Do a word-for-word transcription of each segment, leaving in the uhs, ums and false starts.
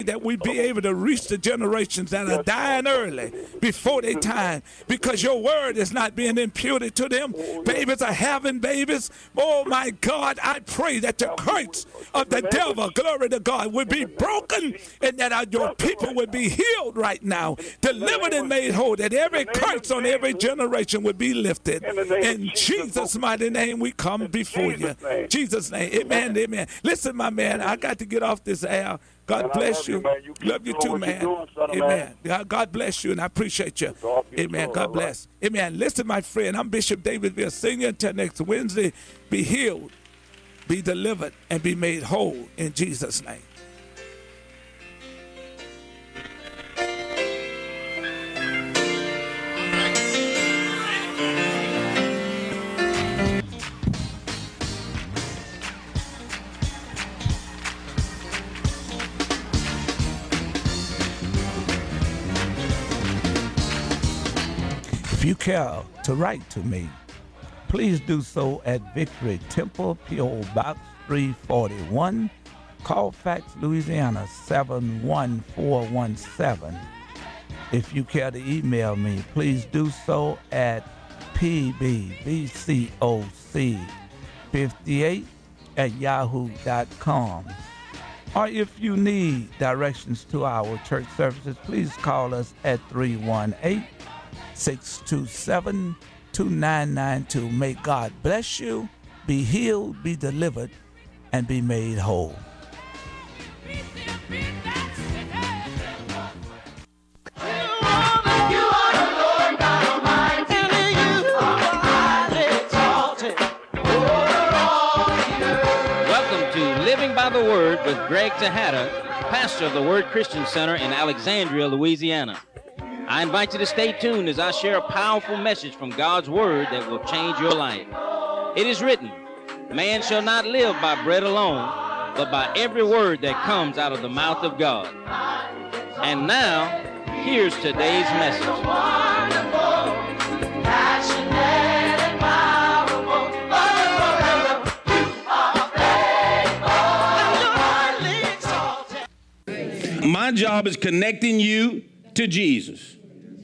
that we be able to reach the generations that are dying early before their time, because your word is not being imputed to them. Babies are having babies. Oh my God, I pray that the curse of the devil, glory to God, would be broken, and that your people would be healed right now, delivered and made whole, that every curse on every generation would be lifted. In Jesus' mighty name we come before you. Jesus' name, amen, amen. Listen, my man, I got to get off this air. God man, bless you. you, you. Love you too, man. Doing, Amen. Man. God bless you, and I appreciate you. Amen. God bless. Right. Amen. Listen, my friend, I'm Bishop David Veal Senior Until next Wednesday, be healed, be delivered, and be made whole in Jesus' name. If you care to write to me, please do so at Victory Temple, P O Box three forty-one, Colfax, Louisiana seven one four one seven. If you care to email me, please do so at P B V C O C fifty-eight at yahoo dot com. Or if you need directions to our church services, please call us at three one eight, six two seven, two nine nine two. May God bless you, be healed, be delivered, and be made whole. Welcome to Living by the Word with Greg Tejada, pastor of the Word Christian Center in Alexandria, Louisiana. I invite you to stay tuned as I share a powerful message from God's Word that will change your life. It is written, man shall not live by bread alone, but by every word that comes out of the mouth of God. And now, here's today's message. My job is connecting you to Jesus.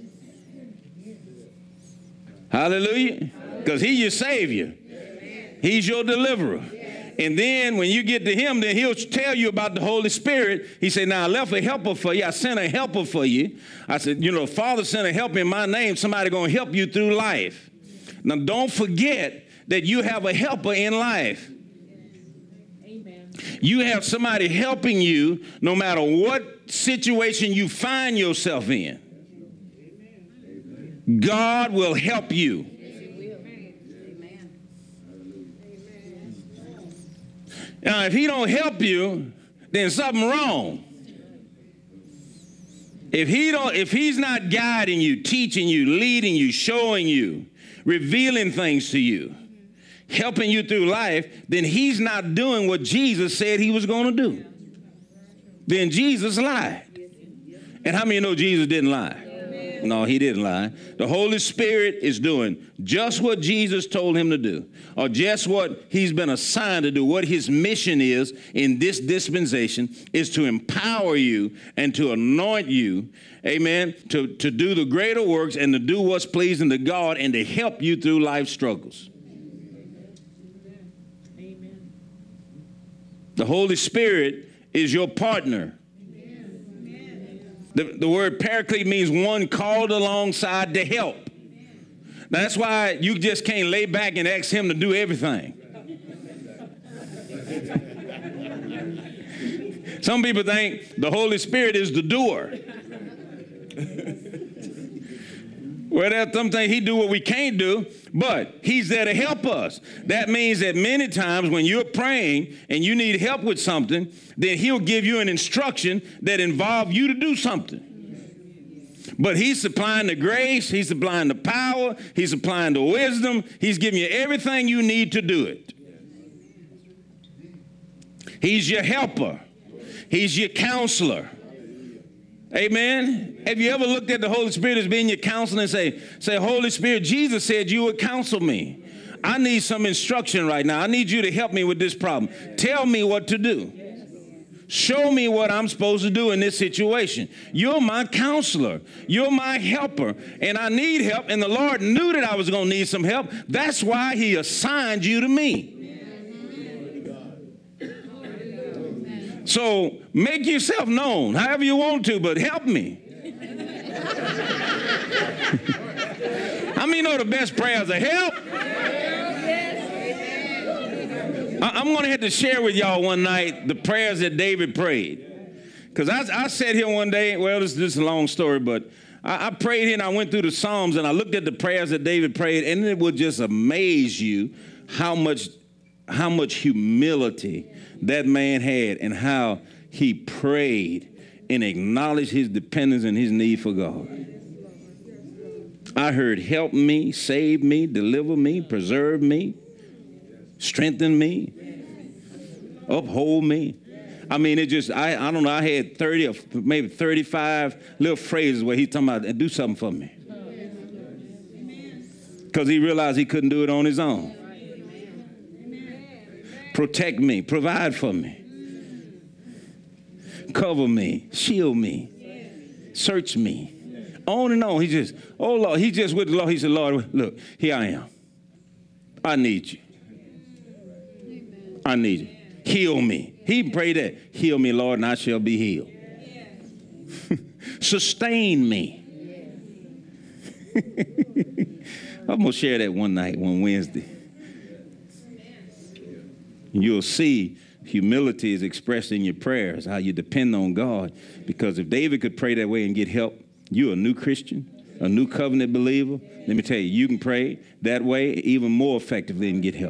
Hallelujah. Because he's your Savior. He's your deliverer. And then when you get to him, then he'll tell you about the Holy Spirit. He said, now I left a helper for you. I sent a helper for you. I said, you know, Father sent a helper in my name. Somebody going to help you through life. Now don't forget that you have a helper in life. Amen. You have somebody helping you no matter what situation you find yourself in. God will help you. Now, if he don't help you, then something wrong. If he don't, if he's not guiding you, teaching you, leading you, showing you, revealing things to you, helping you through life, then he's not doing what Jesus said he was going to do. Then Jesus lied. And how many know Jesus didn't lie? No, he didn't lie. The Holy Spirit is doing just what Jesus told him to do, or just what he's been assigned to do. What his mission is in this dispensation is to empower you and to anoint you, amen, to, to do the greater works and to do what's pleasing to God and to help you through life's struggles. Amen. The Holy Spirit is your partner. The, the word paraclete means one called alongside to help. Now, that's why you just can't lay back and ask him to do everything. Some people think the Holy Spirit is the doer. Well, there's some things he do what we can't do, but he's there to help us. That means that many times when you're praying and you need help with something, then he'll give you an instruction that involves you to do something. But he's supplying the grace, he's supplying the power, he's supplying the wisdom, he's giving you everything you need to do it. He's your helper. He's your counselor. Amen. Have you ever looked at the Holy Spirit as being your counselor and say, say, Holy Spirit, Jesus said you would counsel me. I need some instruction right now. I need you to help me with this problem. Tell me what to do. Show me what I'm supposed to do in this situation. You're my counselor. You're my helper. And I need help. And the Lord knew that I was going to need some help. That's why he assigned you to me. So make yourself known however you want to, but help me. How many know the best prayers are help? I'm going to have to share with y'all one night the prayers that David prayed. Because I, I sat here one day, well, this, this is a long story, but I, I prayed here and I went through the Psalms and I looked at the prayers that David prayed, and it would just amaze you how much, how much humility that man had and how he prayed and acknowledged his dependence and his need for God. I heard, help me, save me, deliver me, preserve me, strengthen me, uphold me. I mean, it just, I, I don't know, I had thirty or maybe thirty-five little phrases where he's talking about, do something for me. Because he realized he couldn't do it on his own. Protect me, provide for me, cover me, shield me, search me. On and on. He just, oh, Lord, he just with the Lord. He said, Lord, look, here I am. I need you. I need you. Heal me. He prayed that. Heal me, Lord, and I shall be healed. Sustain me. I'm going to share that one night, one Wednesday. You'll see humility is expressed in your prayers, how you depend on God. Because if David could pray that way and get help, you're a new Christian, a new covenant believer. Let me tell you, you can pray that way even more effectively and get help.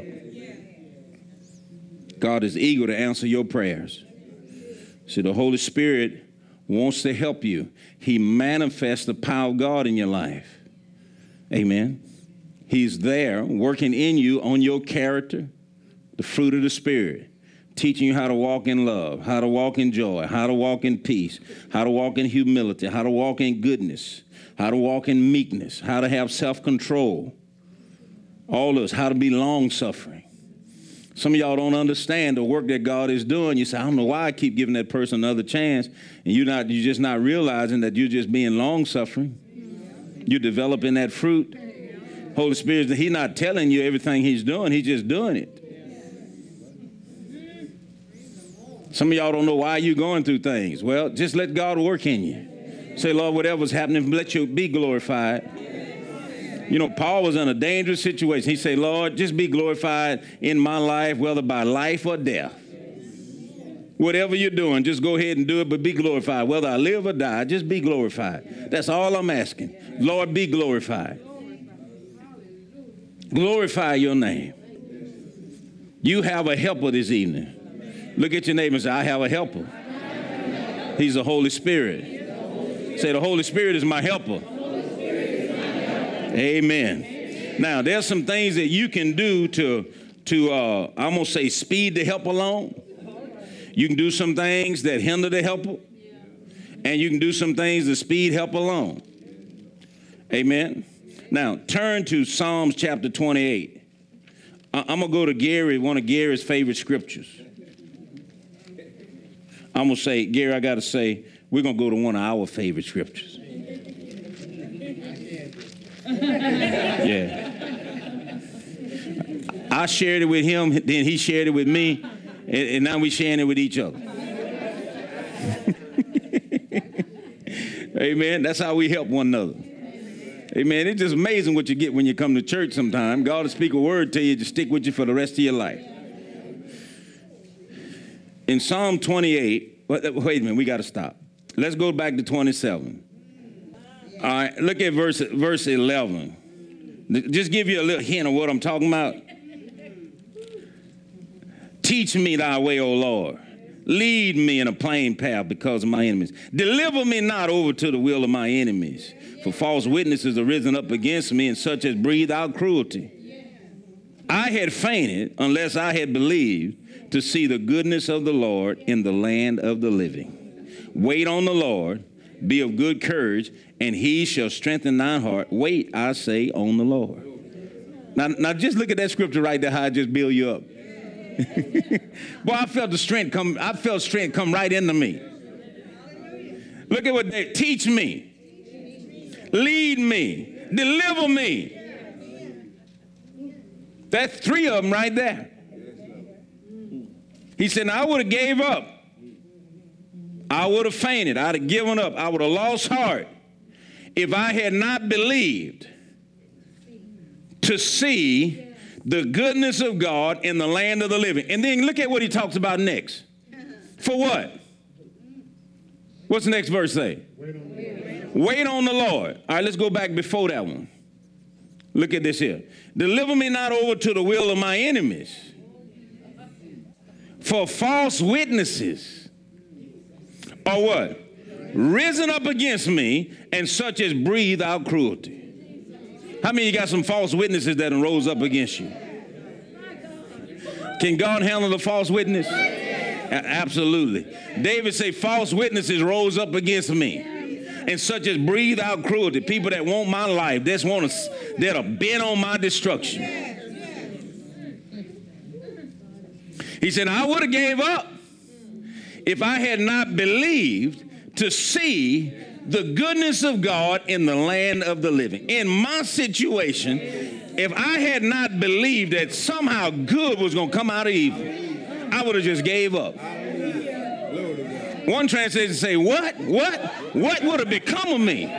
God is eager to answer your prayers. See, the Holy Spirit wants to help you. He manifests the power of God in your life. Amen. He's there working in you on your character, the fruit of the Spirit, teaching you how to walk in love, how to walk in joy, how to walk in peace, how to walk in humility, how to walk in goodness, how to walk in meekness, how to have self-control. All this, how to be long-suffering. Some of y'all don't understand the work that God is doing. You say, I don't know why I keep giving that person another chance. And you're not, you're just not realizing that you're just being long-suffering. You're developing that fruit. Holy Spirit, he's not telling you everything he's doing. He's just doing it. Some of y'all don't know why you're going through things. Well, just let God work in you. Say, Lord, whatever's happening, let you be glorified. You know, Paul was in a dangerous situation. He said, Lord, just be glorified in my life, whether by life or death. Whatever you're doing, just go ahead and do it, but be glorified. Whether I live or die, just be glorified. That's all I'm asking. Lord, be glorified. Glorify your name. You have a helper this evening. Look at your neighbor and say, I have a helper. He's the Holy Spirit. Say, the Holy Spirit is my helper. Amen. Now, there's some things that you can do to, to uh, I'm going to say, speed the help along. You can do some things that hinder the helper. And you can do some things that speed help along. Amen. Now, turn to Psalms chapter twenty-eight. I- I'm going to go to Gary, one of Gary's favorite scriptures. I'm going to say, Gary, I got to say, we're going to go to one of our favorite scriptures. Yeah. I shared it with him, then he shared it with me, and, and now we're sharing it with each other. Amen. That's how we help one another. Amen. It's just amazing what you get when you come to church sometime. God will speak a word to you to stick with you for the rest of your life. In Psalm twenty-eight, wait a minute, we got to stop. Let's go back to twenty-seven. All right, look at verse, verse eleven. Just give you a little hint of what I'm talking about. Teach me thy way, O Lord. Lead me in a plain path because of my enemies. Deliver me not over to the will of my enemies. For false witnesses are risen up against me, and such as breathe out cruelty. I had fainted unless I had believed to see the goodness of the Lord in the land of the living. Wait on the Lord, be of good courage, and he shall strengthen thine heart. Wait, I say, on the Lord. Now, now just look at that scripture right there, how I just build you up. Boy, I felt the strength come, I felt strength come right into me. Look at what they teach me, lead me, deliver me. That's three of them right there. He said, I would have gave up. I would have fainted. I'd have given up. I would have lost heart if I had not believed to see the goodness of God in the land of the living. And then look at what he talks about next. For what? What's the next verse say? Wait on, Wait on the Lord. All right, let's go back before that one. Look at this here. Deliver me not over to the will of my enemies, for false witnesses are what? Risen up against me, and such as breathe out cruelty. How many of you got some false witnesses that rose up against you? Can God handle the false witness? Absolutely. David said, false witnesses rose up against me, and such as breathe out cruelty. People that want my life, that want to, that are bent on my destruction. He said, I would have gave up if I had not believed to see the goodness of God in the land of the living. In my situation, if I had not believed that somehow good was going to come out of evil, I would have just gave up. One translation say, what? What? What would have become of me?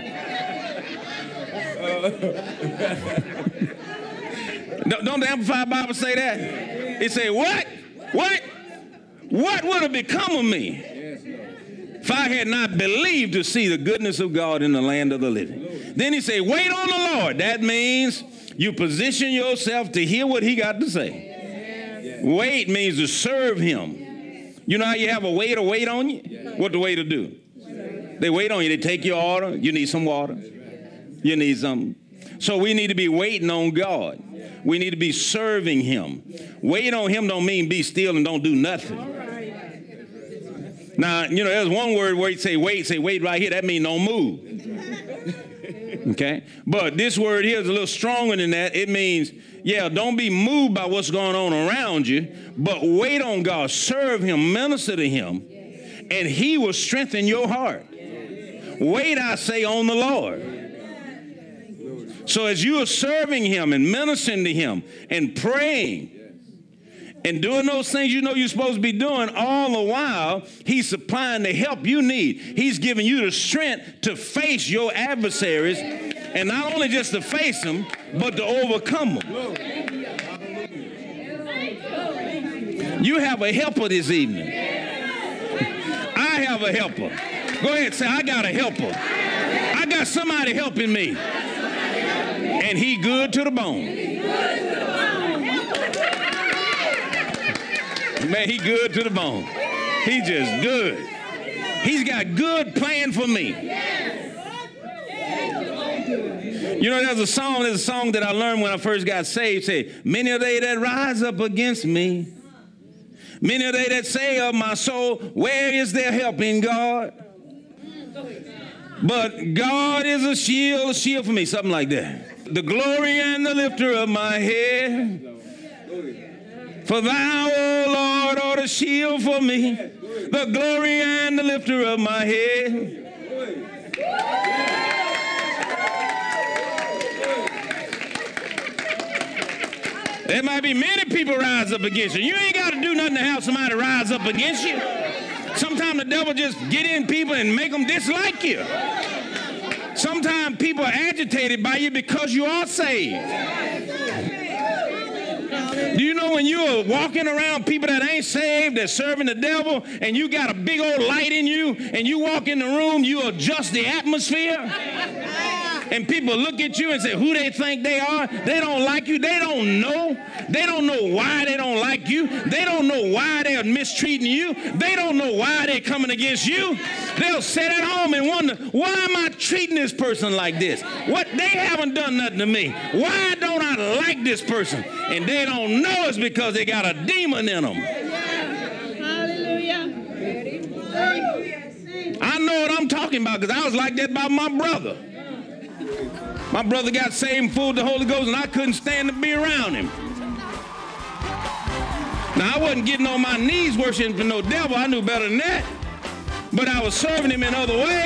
don't, don't the Amplified Bible say that? It say, what? What? What would have become of me if I had not believed to see the goodness of God in the land of the living? Then he say, wait on the Lord. That means you position yourself to hear what he got to say. Wait means to serve him. You know how you have a waiter wait on you? What the waiter do? They wait on you. They take your order. You need some water. You need something. So we need to be waiting on God. We need to be serving him. Wait on him don't mean be still and don't do nothing. Now, you know, there's one word where you say wait, say wait right here. That means don't move. Okay? But this word here is a little stronger than that. It means, yeah, don't be moved by what's going on around you, but wait on God. Serve him, minister to him, and he will strengthen your heart. Wait, I say, on the Lord. So as you are serving him and ministering to him and praying and doing those things you know you're supposed to be doing, all the while, he's supplying the help you need. He's giving you the strength to face your adversaries, and not only just to face them, but to overcome them. You have a helper this evening. I have a helper. Go ahead, say, I got a helper. I got somebody helping me. And he good to the bone. Man, he good to the bone. He just good. He's got good plan for me. You know, there's a song, there's a song that I learned when I first got saved. Say, many are they that rise up against me. Many are they that say of my soul, where is their help in God? But God is a shield, a shield for me. Something like that. The glory and the lifter of my head. For thou, O Lord, art a shield for me. The glory and the lifter of my head. There might be many people rise up against you. You ain't got to do nothing to have somebody rise up against you. Sometimes the devil just get in people and make them dislike you. Sometimes people are agitated by you because you are saved. Do you know when you are walking around people that ain't saved, that's serving the devil, and you got a big old light in you, and you walk in the room, you adjust the atmosphere, and people look at you and say who they think they are? They don't like you. They don't know. They don't know why they don't like you. They don't know why they're mistreating you. They don't know why they're coming against you. They'll sit at home and wonder, why am I treating this person like this? What? They haven't done nothing to me. Why don't I like this person? And they don't know it's because they got a demon in them. Hallelujah. I know what I'm talking about because I was like that about my brother. My brother got saved and full of the Holy Ghost, and I couldn't stand to be around him. Now, I wasn't getting on my knees worshiping no devil. I knew better than that. But I was serving him in other ways.